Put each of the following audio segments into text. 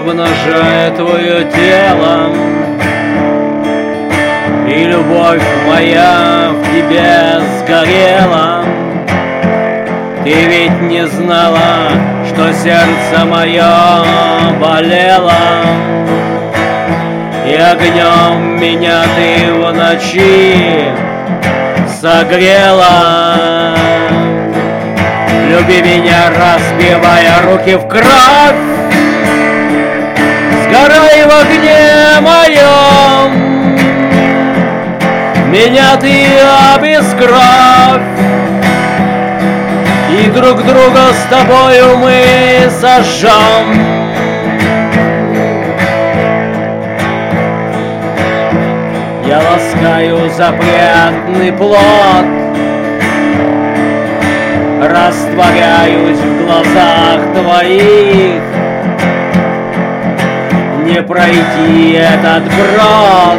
обнажая твое тело, и любовь моя в тебе сгорела. Ты ведь не знала, что сердце мое болело, и огнем меня ты в ночи согрела. Люби меня, разбивая руки в кровь, сгорай в огне моем, меня ты обескровь, и друг друга с тобою мы сожжем. Я ласкаю запретный плод, растворяюсь в глазах твоих. Не пройти этот брод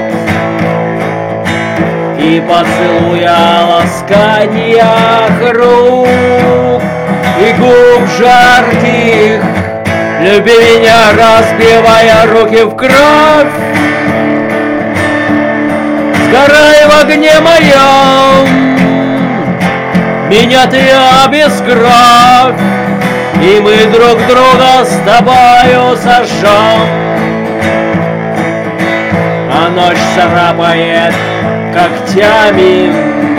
и поцелуя ласканьях рук и губ жарких. Люби меня, разбивая руки в кровь, сгорай в огне моем, меня ты обескровь, и мы друг друга с тобою сожжем. А ночь царапает когтями,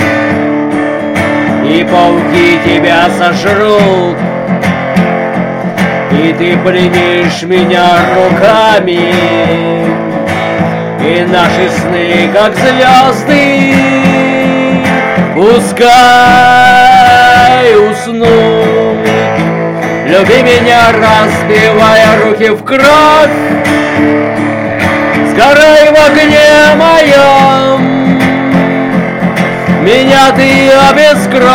и пауки тебя сожрут, и ты пленишь меня руками, и наши сны, как звезды, пускай уснут. Люби меня, разбивая руки в кровь, сгорай в огне моем, меня ты обескровь,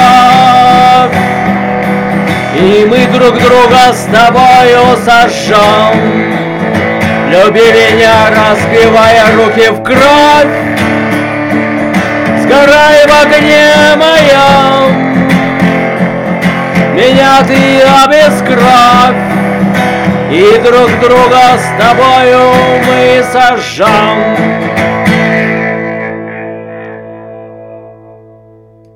и мы друг друга с тобою сожжем. Люби меня, разбивая руки в кровь, сгорай в огне моем, меня ты обескровь, и друг друга с тобою мы сожжем.